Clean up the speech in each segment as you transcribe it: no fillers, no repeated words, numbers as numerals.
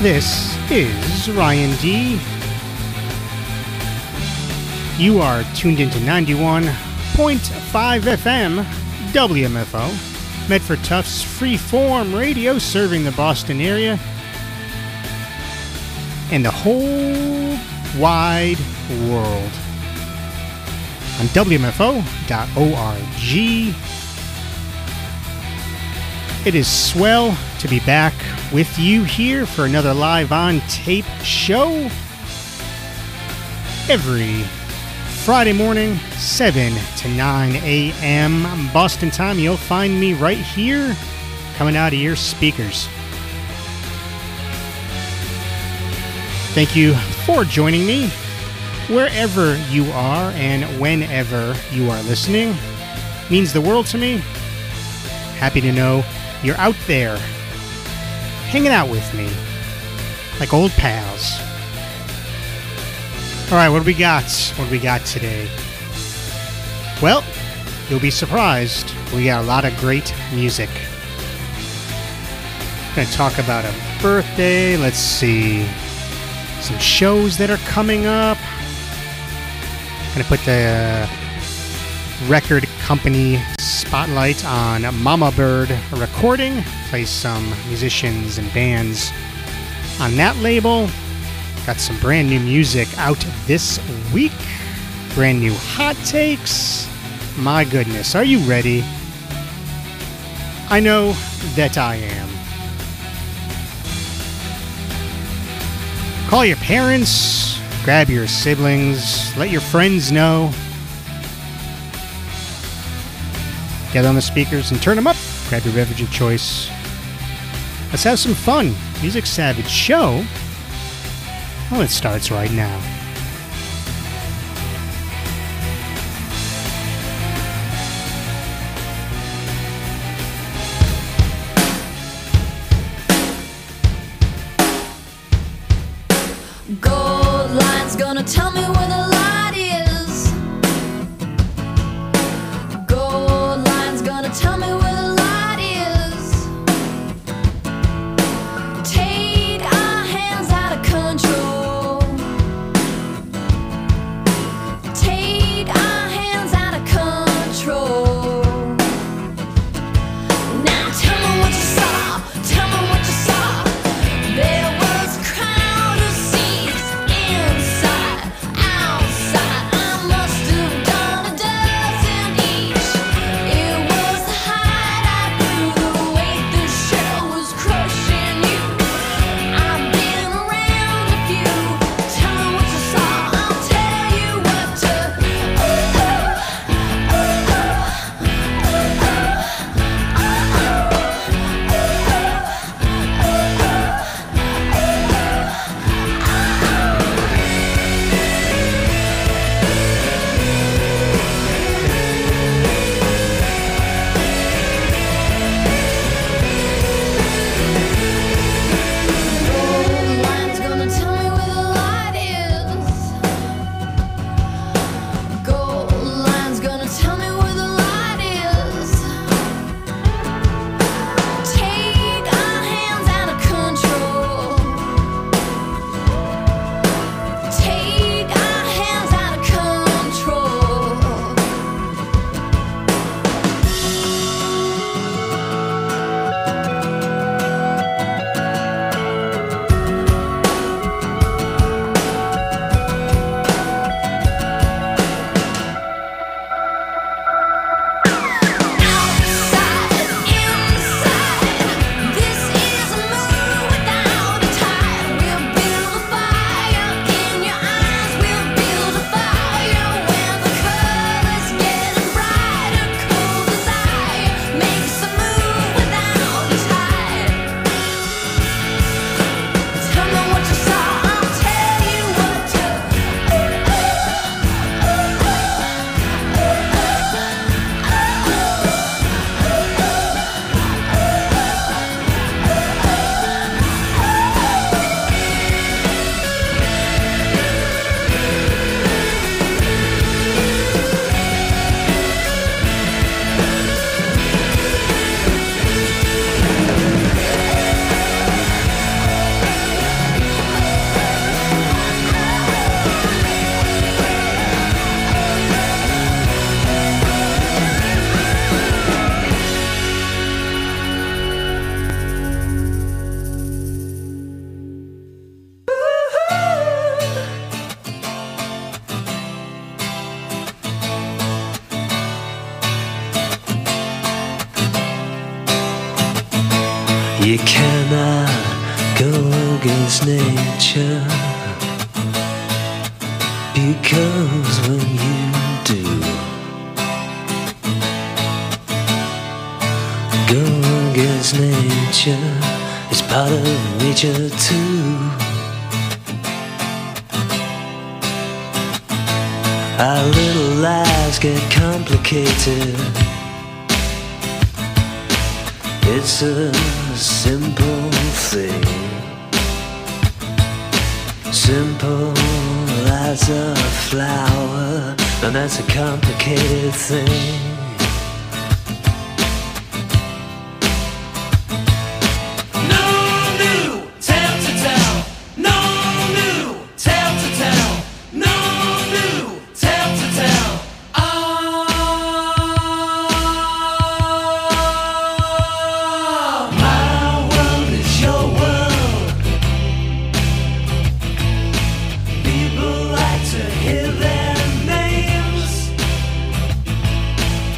This is Ryan D. You are tuned into 91.5 FM WMFO, Medford Tufts Freeform Radio, serving the Boston area and the whole wide world on WMFO.org. It is swell to be back with you here for another live on tape show every Friday morning, 7 to 9 a.m. Boston time. You'll find me right here coming out of your speakers. Thank you for joining me wherever you are and whenever you are listening. It means the world to me. Happy to know you're out there hanging out with me like old pals. All right, what do we got? What do we got today? Well, you'll be surprised. We got a lot of great music. I'm going to talk about a birthday. Let's see. Some shows that are coming up. I'm going to put the record company spotlight on Mama Bird Recording. Play some musicians and bands on that label. Got some brand new music out this week. Brand new hot takes. My goodness, are you ready? I know that I am. Call your parents, grab your siblings, let your friends know. Get on the speakers and turn them up. Grab your beverage of choice. Let's have some fun. Music Savage Show. Well, it starts right now. Gold line's gonna tell me where the light is. Gold line's gonna tell me where the light is. Take our hands out of control. Take our hands out of control. Now tell me what you saw. Tell me what you saw. There was a crowd of seas inside. You cannot go against nature, because when you do go against nature, it's part of nature too. Our little lives get complicated. It's a simple thing, simple as a flower, and that's a complicated thing. No new tale to tell, no new tale to tell, no new tale to tell. My world is your world. People like to hear their names.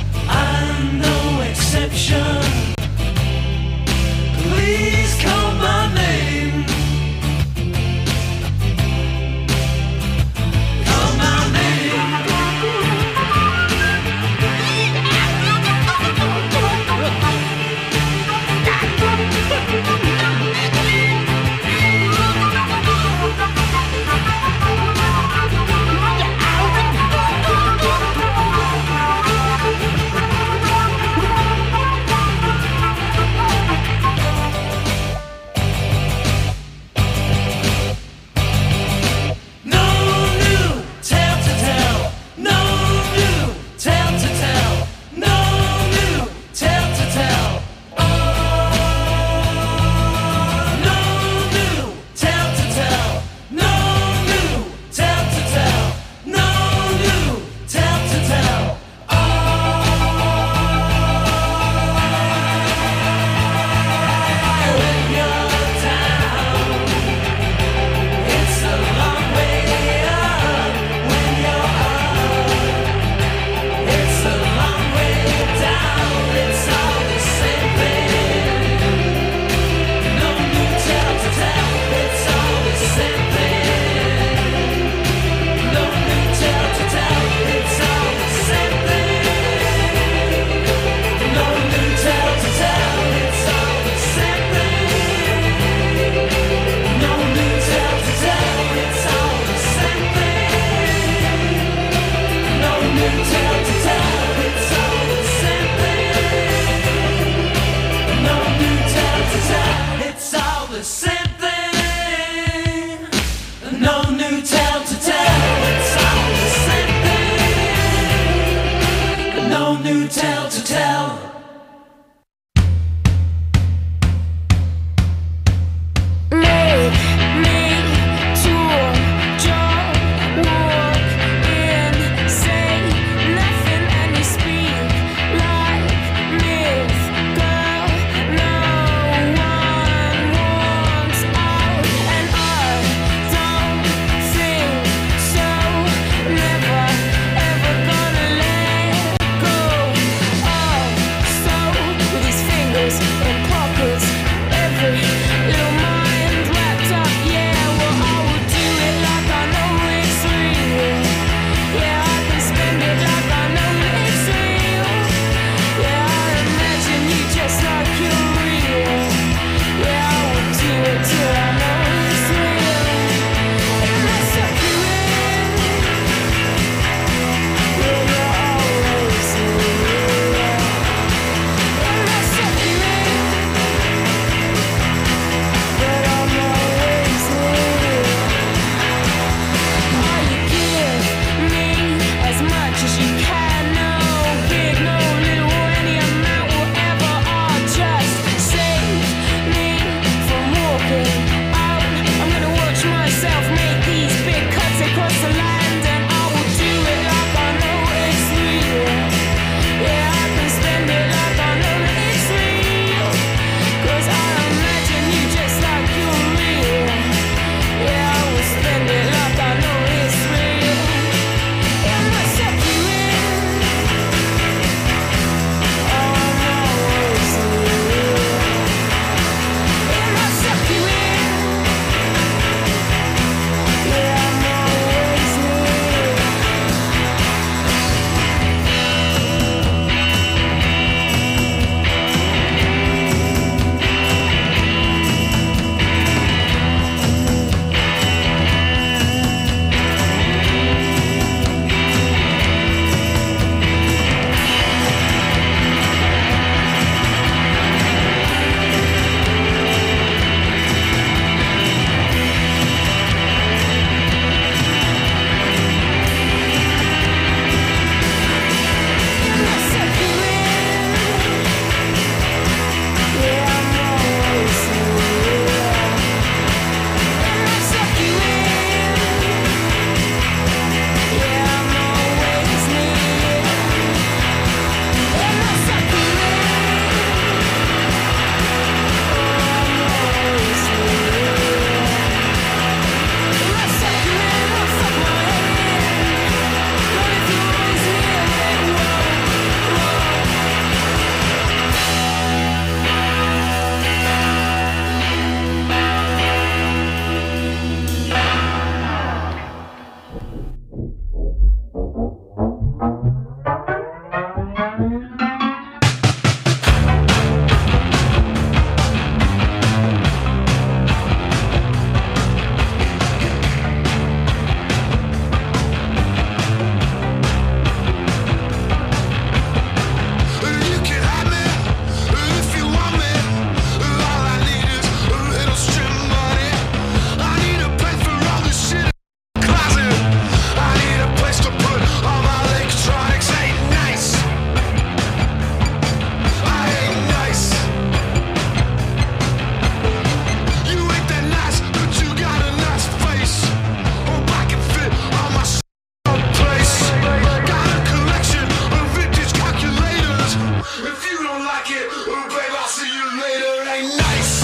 don't like it, oh babe, I'll see you later. Ain't nice.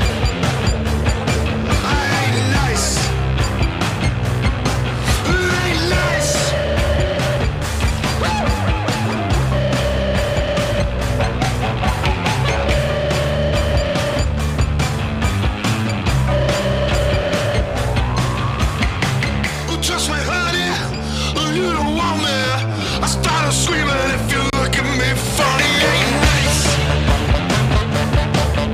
I ain't nice. Ain't nice. Trust me, honey, you don't want me. I started screaming if you look at me funny. Ain't nice.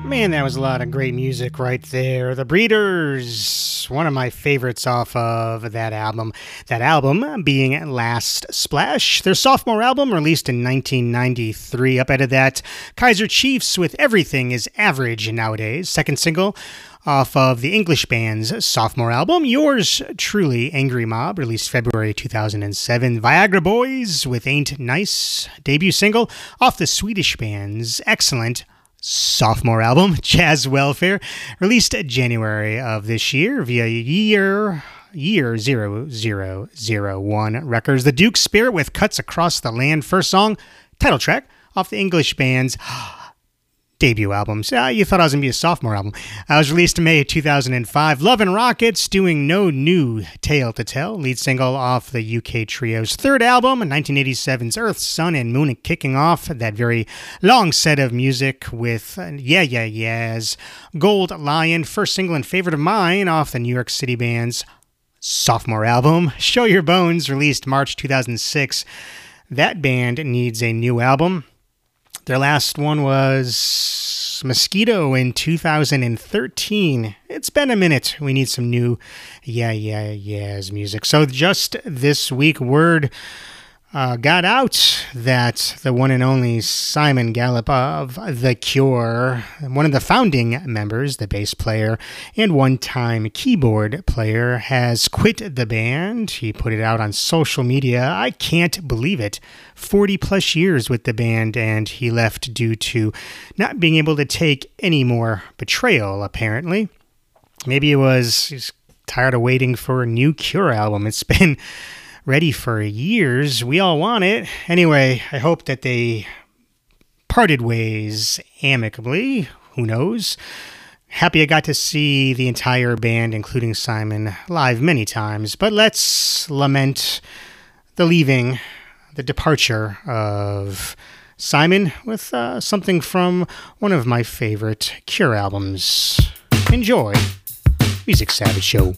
Man, that was a lot of great music right there. The Breeders, one of my favorites off of that album. That album being Last Splash, their sophomore album released in 1993. Up ahead of that, Kaiser Chiefs with Everything is Average Nowadays, second single off of the English band's sophomore album. Yours truly, Angry Mob, released February 2007. Viagra Boys with Ain't Nice, debut single off the Swedish band's excellent sophomore album, Jazz Welfare, released January of this year via year 0001 Records. The Duke Spirit with Cuts Across the Land, first song, title track off the English band's debut album. So you thought I was going to be a sophomore album. It was released in May 2005. Love and Rockets doing No New Tale to Tell, lead single off the UK trio's third album, 1987's Earth, Sun, and Moon, and kicking off that very long set of music with Yeah Yeah Yeah's Gold Lion, first single and favorite of mine off the New York City band's sophomore album. Show Your Bones, released March 2006. That band needs a new album. Their last one was Mosquito in 2013. It's been a minute. We need some new Yeah Yeah Yeah's music. So just this week, word got out that the one and only Simon Gallup of The Cure, one of the founding members, the bass player and one-time keyboard player, has quit the band. He put it out on social media. I can't believe it. 40 plus years with the band, and he left due to not being able to take any more betrayal, apparently. Maybe he's tired of waiting for a new Cure album. It's been ready for years. We all want it. Anyway, I hope that they parted ways amicably. Who knows? Happy I got to see the entire band, including Simon, live many times. But let's lament the leaving, the departure of Simon with something from one of my favorite Cure albums. Enjoy. Music Savage Show.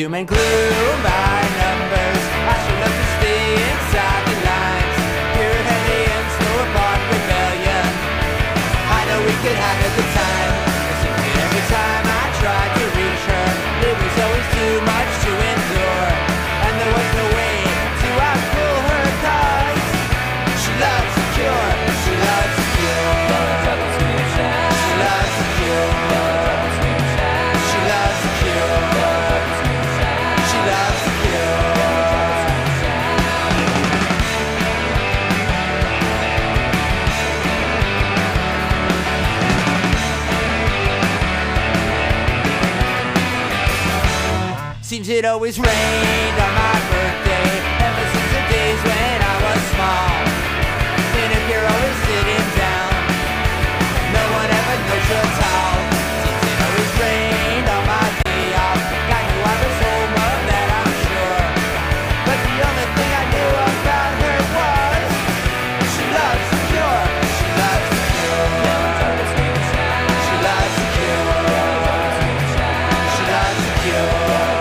doom and gloom by numbers. I should love to stay inside the lines. Pure hellions, no apart rebellion. I know we could have a good time. It seems that every time I tried to reach her, it was always too much to endure. And there was no way to outpull her cause she loves the cure, she loves the cure. She loves the cure. She loves the cure. She loves the cure. Seems it always rained on my birthday, ever since the days when I was small. And if you're always sitting down, no one ever knows you're tall. Seems it always rained on my day off. I knew I was home of that, I'm sure. But the only thing I knew about her was she loves the cure. She loves the cure. She loves the cure. She loves the cure.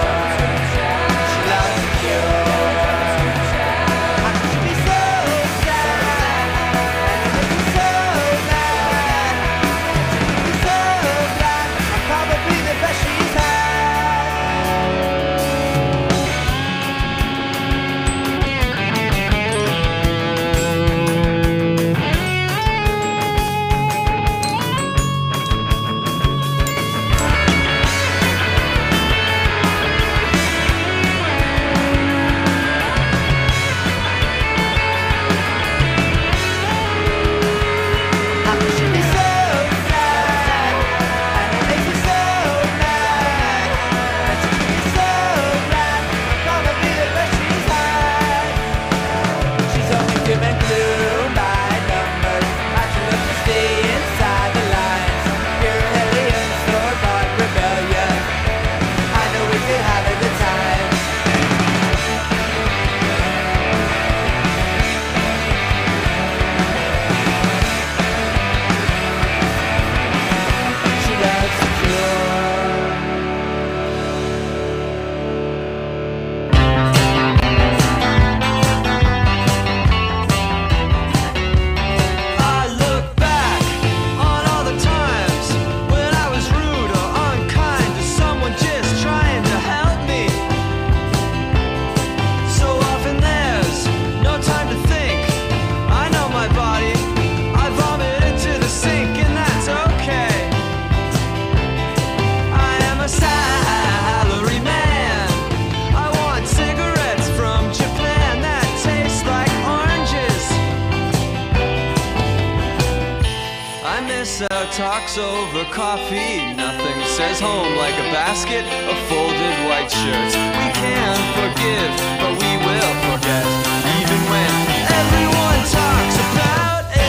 Talks over coffee. Nothing says home like a basket of folded white shirts. We can forgive, but we will forget, even when everyone talks about it.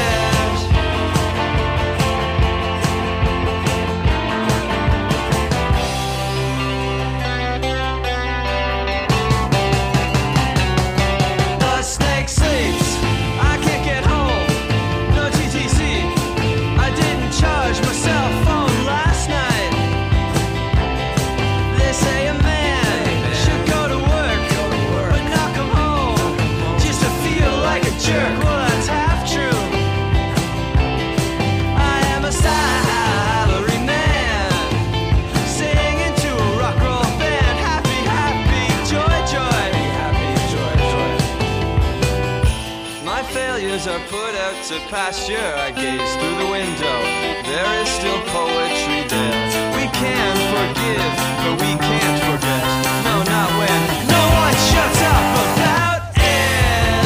The snake sleeps. I can't get home. No TTC. Charge my cell phone last night. They say a man should go to work, but not come home just to feel like a jerk. Well, that's half true. I am a salary man, singing to a rock roll band. Happy, happy, joy, joy. Happy, joy, joy. My failures are put out to pasture. I gaze through the window. There is still poetry there. We can forgive, but we can't forget. No, not when no one shuts up about it.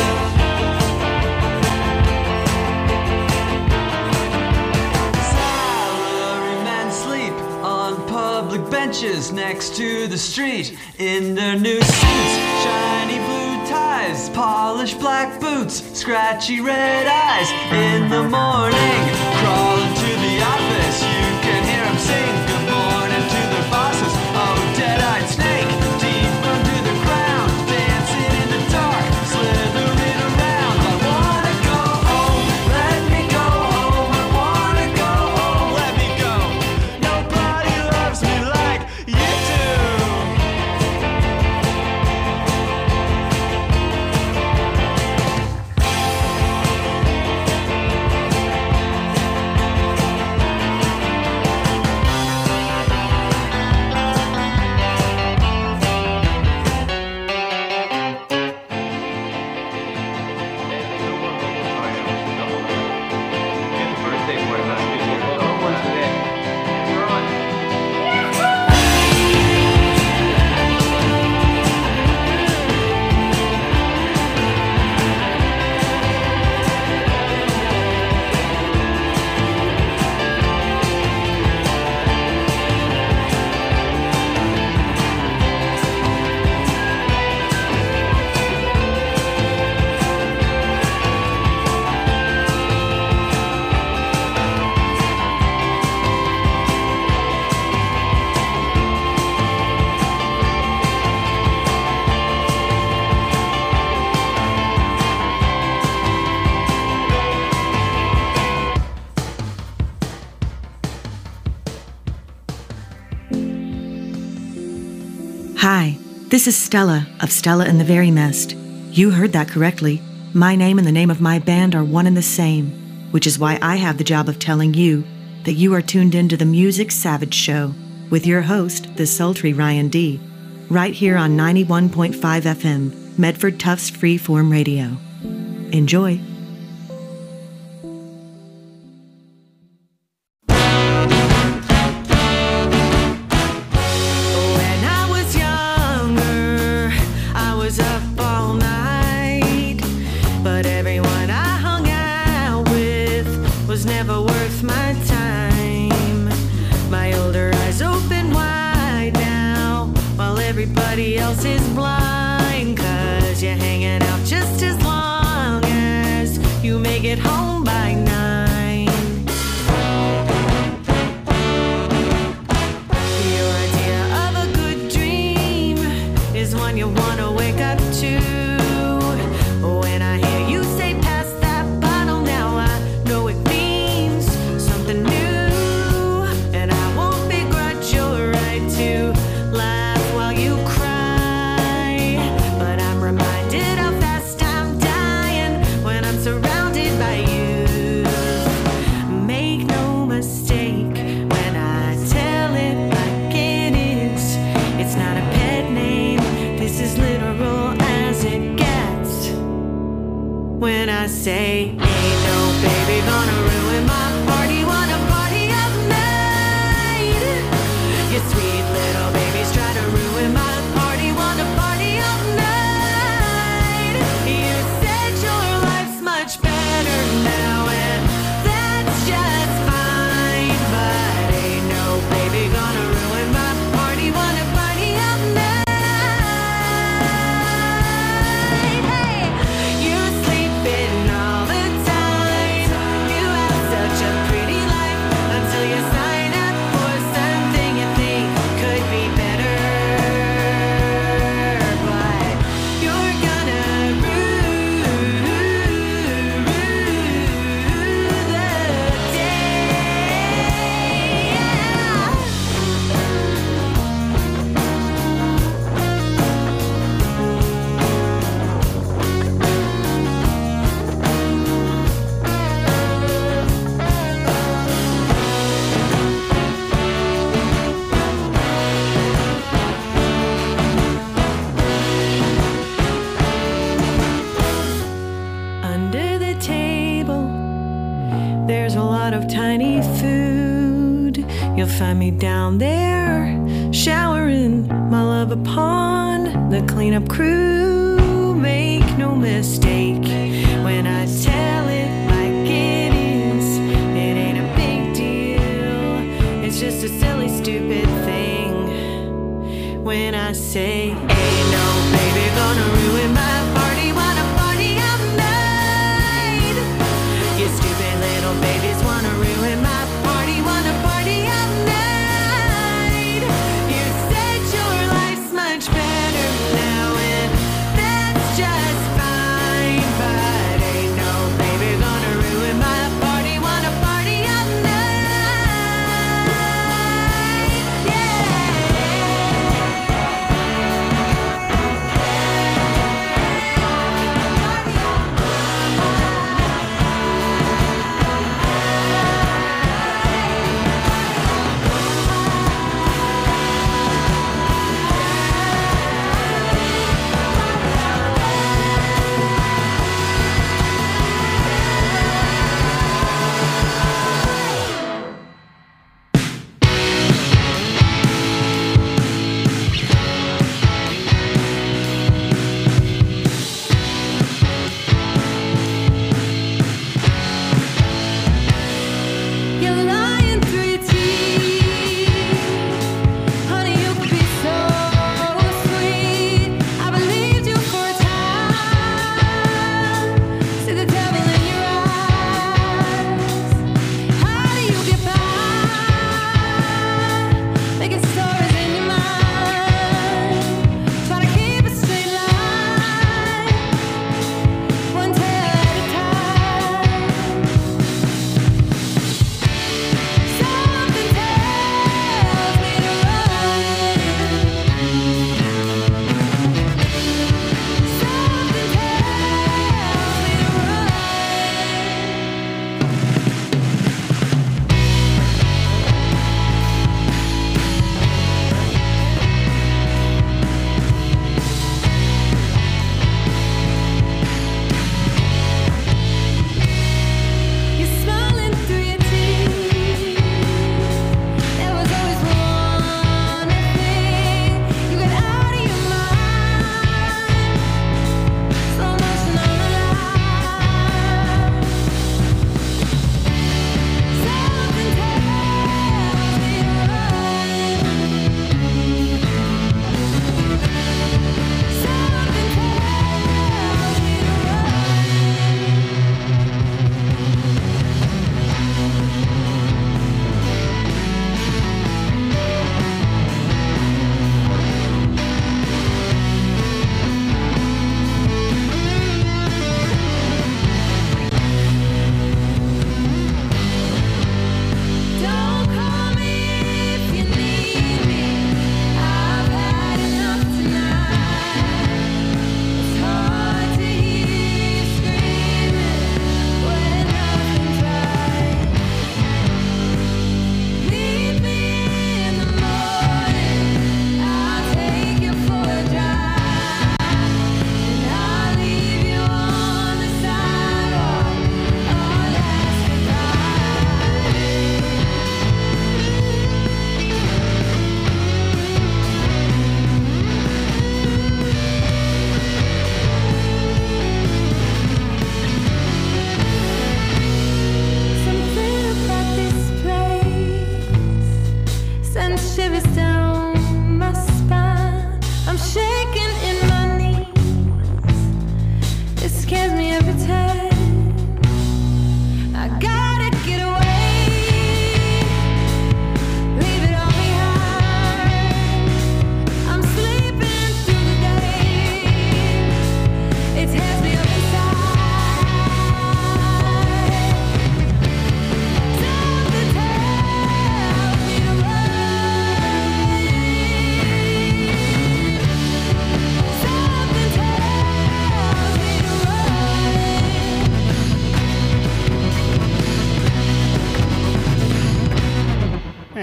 Salarymen sleep on public benches next to the street in their new suits, shiny blue ties, polished black boots, scratchy red eyes. In the morning, crawling to the office, you can hear them sing good morning to their bosses. Oh, dead-eyed snake, deep under the ground, dancing in the dark, slithering around. I wanna go home, let me go home. I wanna go home, let me go. Nobody loves me like you do. Hi, this is Stella of Stella and the Very Mist. You heard that correctly. My name and the name of my band are one and the same, which is why I have the job of telling you that you are tuned into the Music Savage Show with your host, the sultry Ryan D., right here on 91.5 FM, Medford Tufts Freeform Radio. Enjoy. Everybody else is blind, 'cause you're hanging out just as long as you make it home by 9. Your idea of a good dream is one you want to wake up to. When I hear you say pass that bottle now, I know it means something new, and I won't begrudge your right to laugh while you cry, but I'm reminded how fast I'm dying when I'm surrounded by you. Make no mistake when I tell it like it is. It's not a pet name, this is literal as it gets. When I say ain't no baby gonna ruin my party, wanna party all night. Your sweet little babies try to ruin my party, wanna party all night. You said your life's much better now, and that's just fine, but ain't no baby gonna ruin my party, wanna party all night. Hey, you sleeping all the time. You have such a pretty life until you sign up for something you think could be better, but you're gonna rue the day. Under the table, there's a lot of tiny food. You'll find me down there, showering my love upon the cleanup crew. Make no mistake when I tell it like it is. It ain't a big deal, it's just a silly, stupid thing. When I say ain't no baby gonna ruin my party, wanna party all night. You stupid little babies wanna ruin my party, wanna party all night. You said your life's much better now, and that's just fine, but ain't no baby gonna ruin my party, wanna party all night. Yeah.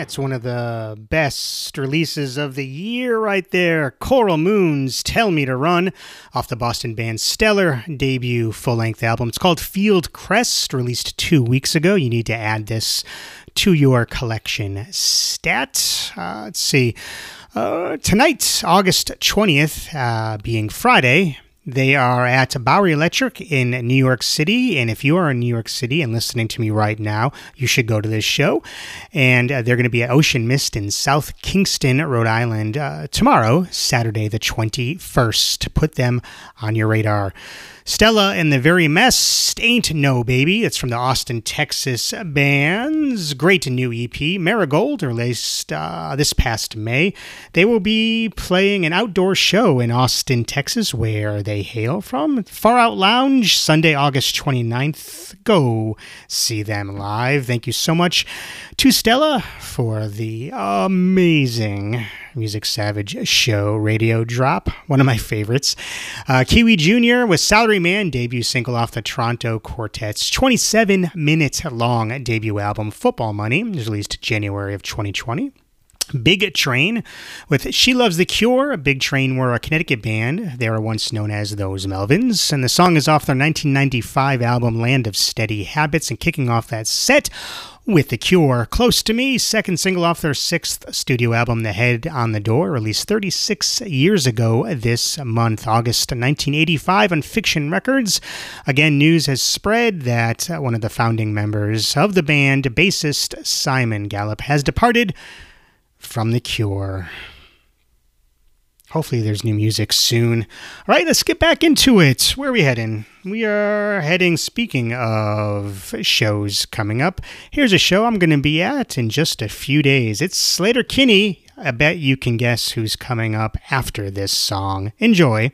That's one of the best releases of the year right there. Coral Moon's Tell Me to Run, off the Boston band Stellar debut full-length album. It's called Field Crest, released 2 weeks ago. You need to add this to your collection stat. Let's see. Tonight, August 20th, being Friday, they are at Bowery Electric in New York City, and if you are in New York City and listening to me right now, you should go to this show. And they're going to be at Ocean Mist in South Kingston, Rhode Island, tomorrow, Saturday the 21st. Put them on your radar. Stella and the Very Mess, Ain't No Baby. It's from the Austin, Texas bands. Great new EP. Marigold, released this past May. They will be playing an outdoor show in Austin, Texas, where they hail from. Far Out Lounge, Sunday, August 29th. Go see them live. Thank you so much to Stella for the amazing Music Savage show radio drop, one of my favorites. Kiwi Jr. with Salary Man, debut single off the Toronto Quartet's 27-minute long debut album Football Money, released January of 2020. Big Train with She Loves the Cure. Big Train were a Connecticut band. They were once known as Those Melvins, and the song is off their 1995 album Land of Steady Habits. And kicking off that set with The Cure, Close to Me, second single off their sixth studio album, The Head on the Door, released 36 years ago this month, August 1985 on Fiction Records. Again, news has spread that one of the founding members of the band, bassist Simon Gallup, has departed from The Cure. Hopefully there's new music soon. All right, let's get back into it. Where are we heading? We are heading, speaking of shows coming up, here's a show I'm going to be at in just a few days. It's Sleater-Kinney. I bet you can guess who's coming up after this song. Enjoy.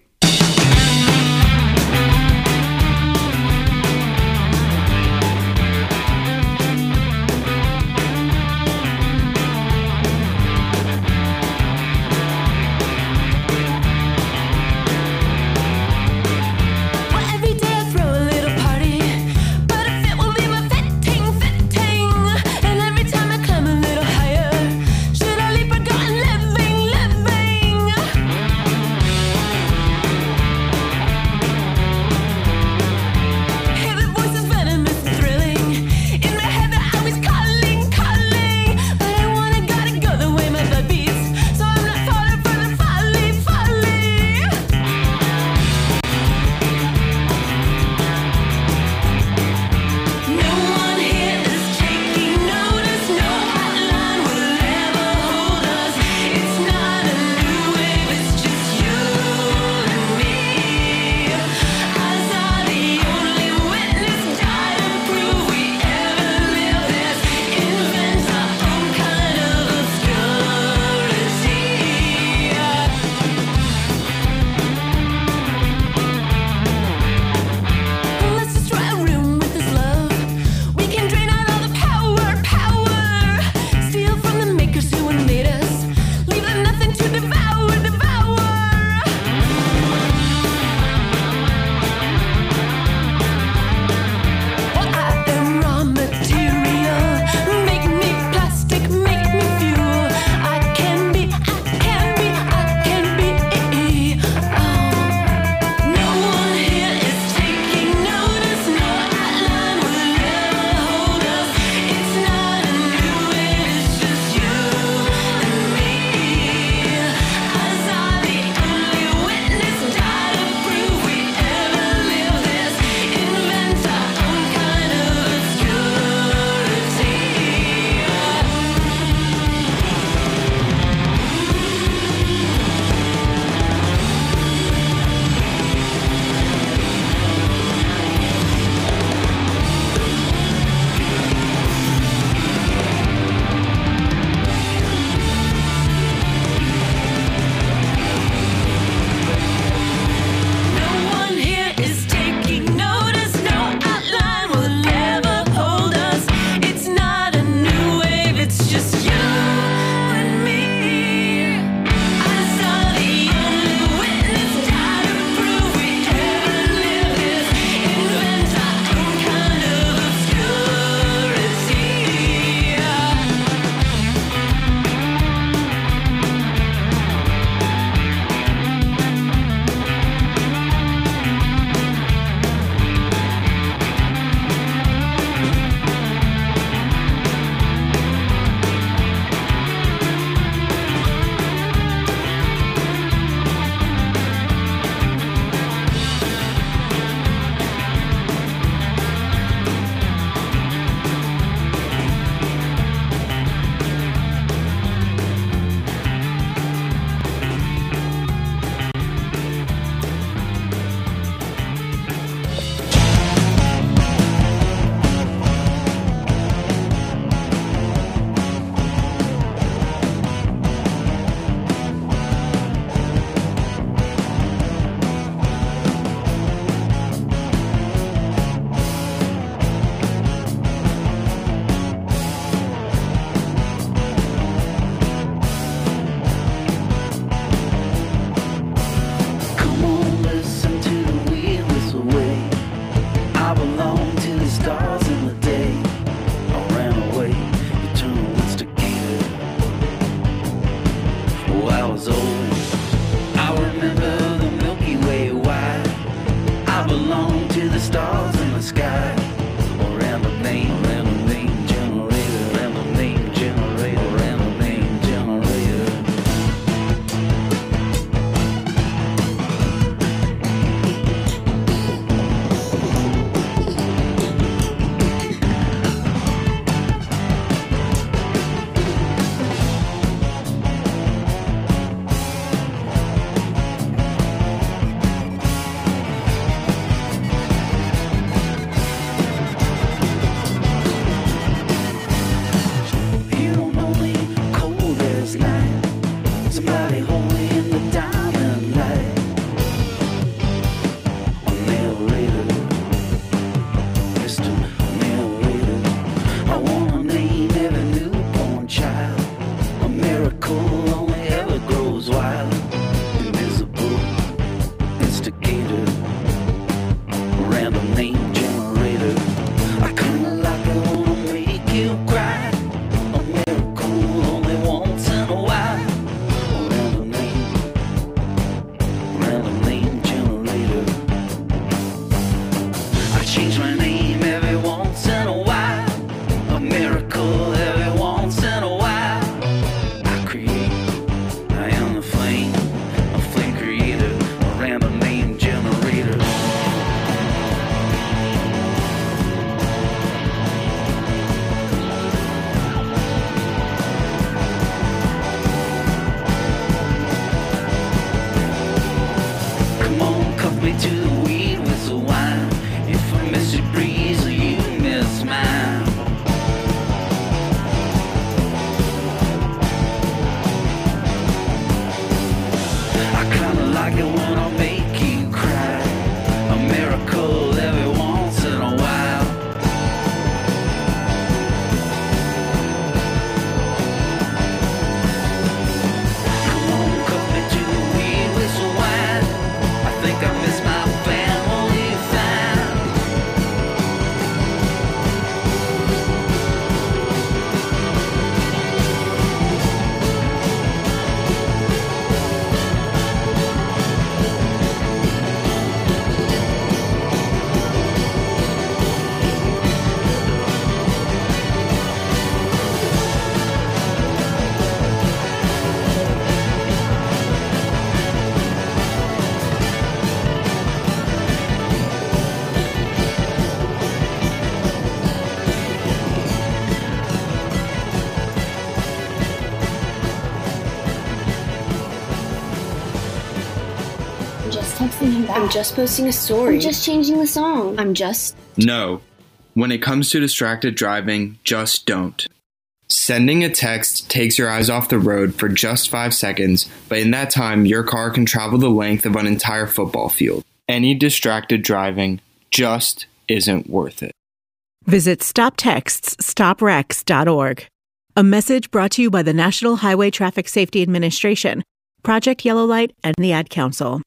me back. I'm just posting a story. I'm just changing the song. I'm just... No. When it comes to distracted driving, just don't. Sending a text takes your eyes off the road for just 5 seconds, but in that time, your car can travel the length of an entire football field. Any distracted driving just isn't worth it. Visit StopTextsStopWrecks.org. A message brought to you by the National Highway Traffic Safety Administration, Project Yellow Light, and the Ad Council.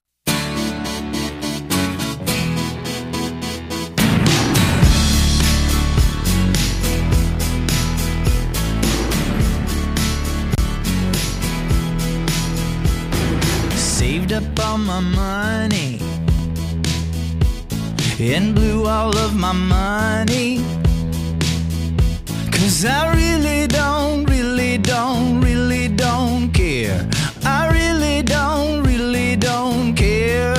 Saved up all my money and blew all of my money, 'cause I really don't care. I really don't care.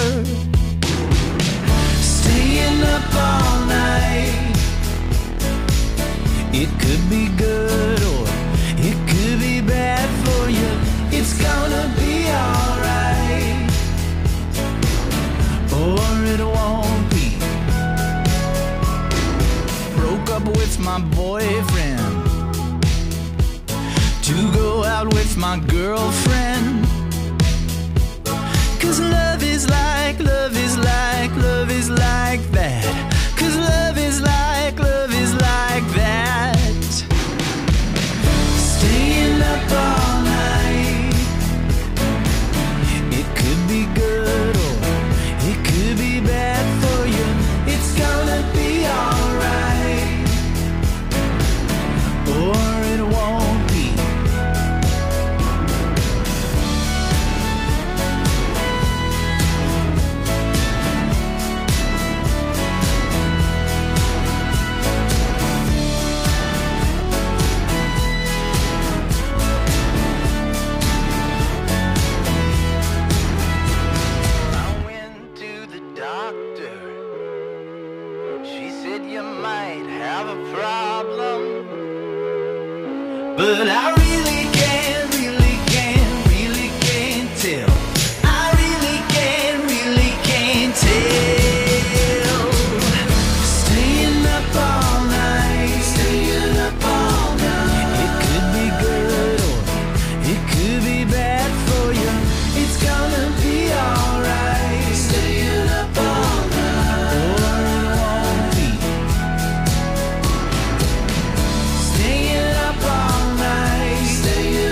Staying up all night, it could be good or it could be bad for you. It's gonna be alright, or it won't be. Broke up with my boyfriend to go out with my girlfriend, 'cause love is like that. 'Cause love is like that. Staying up all night, it could be good or it could be bad for you. It's gonna be alright, or it won't be. But I really can't tell. I really can't tell. Staying up all night, it could be good or it could be bad for you. It's gonna be alright. Staying up all night, or it won't be. Staying up all night, staying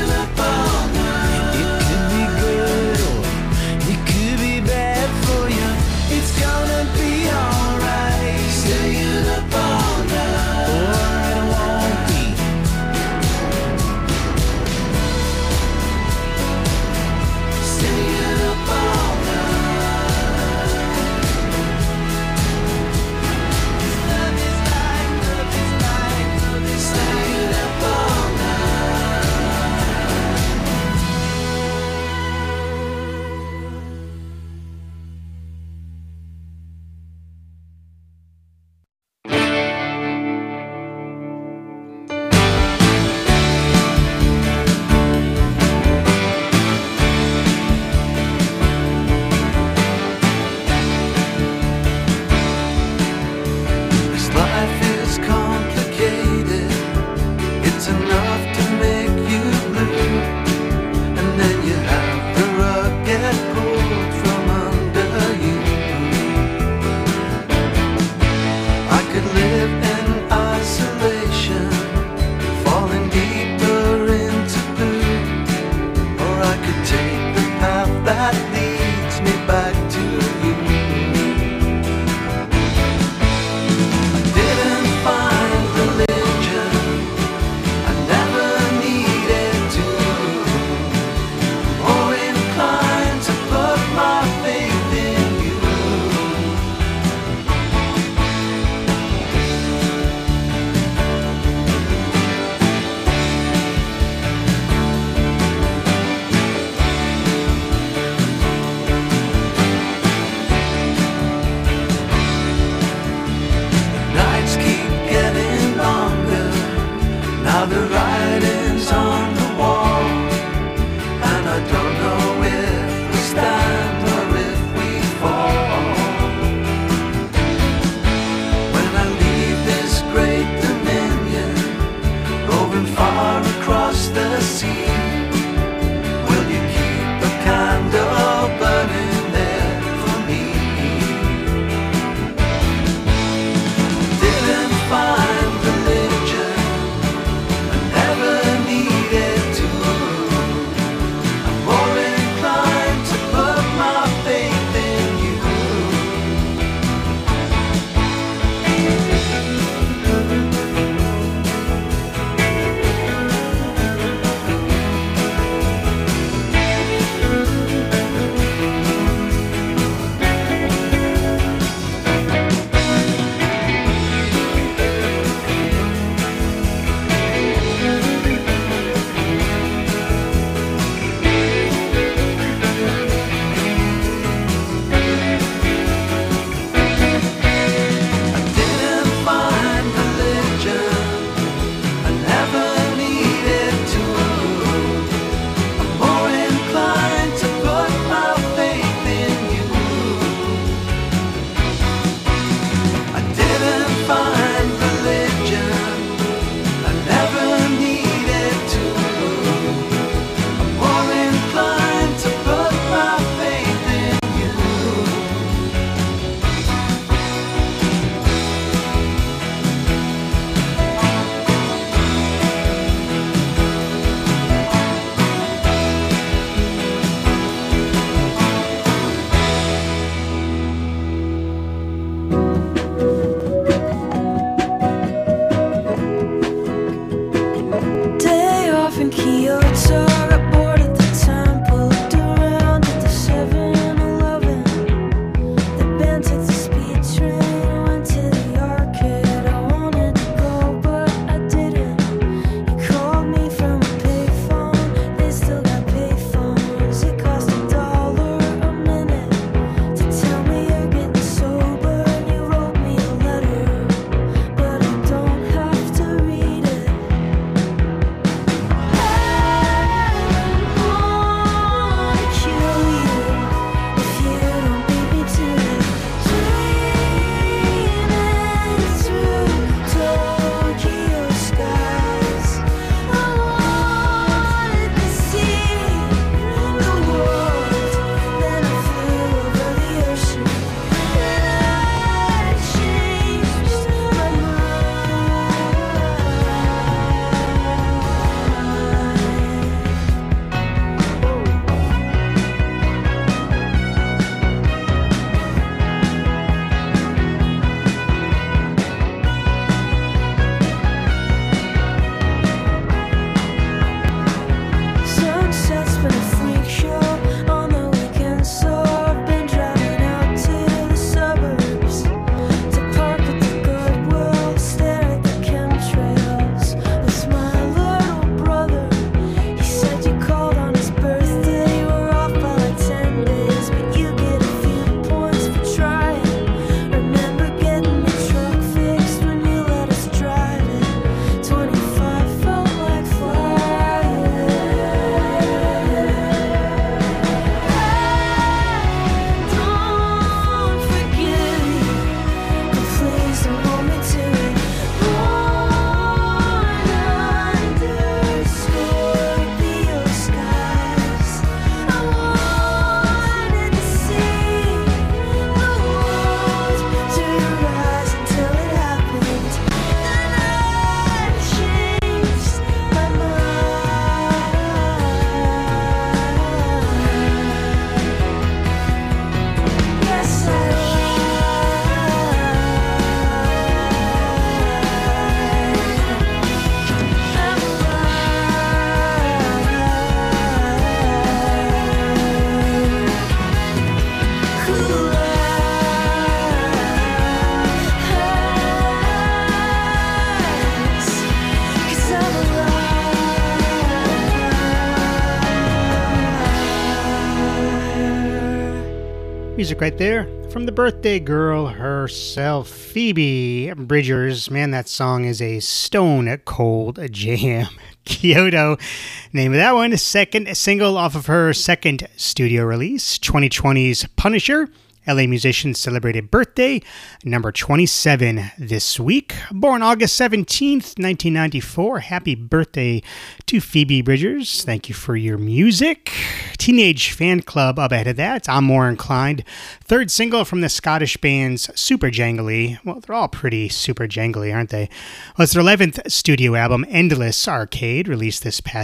across the sea. Will you keep a candle burning there for me? Didn't find religion, I never needed to. I'm more inclined to put my faith in you. I didn't find religion, I never needed to. I'm more inclined to put my faith in you. I didn't find religion, I never needed to. I'm more inclined to put my faith in you. Day off in Kyoto, I boarded the temple, looked around at the 7-Eleven. The band took the speed train, went to the arcade. I wanted to go, but I didn't. You called me from a payphone, they still got payphones. It cost $1 a minute to tell me you're getting sober. And you wrote me a letter, but I don't have to read it. Sunset's been a freak show on the weekend, so I've been driving out to the suburbs to park at the Goodwill, stare at the chemtrails. It's my little brother. He said you called on his birthday. You were off by like 10 days, but you get a few points for trying. Remember getting the truck fixed when you let us drive it. 25 felt like flying. Don't forget me, but please don't hold me to it. Born under Scorpio skies, I wanted to see the world through your eyes until it happened. Then I changed my mind. Yes, I Music right there from the birthday girl herself, Phoebe Bridgers. Man, that song is a stone cold jam. Kyoto, name of that one, second single off of her second studio release, 2020's Punisher. LA musician celebrated birthday, number 27 this week. Born August 17th, 1994. Happy birthday to Phoebe Bridgers. Thank you for your music. Teenage Fan Club up ahead of that. I'm More Inclined. Third single from the Scottish band's Super Jangly. Well, they're all pretty super jangly, aren't they? Well, it's their 11th studio album, Endless Arcade, released this past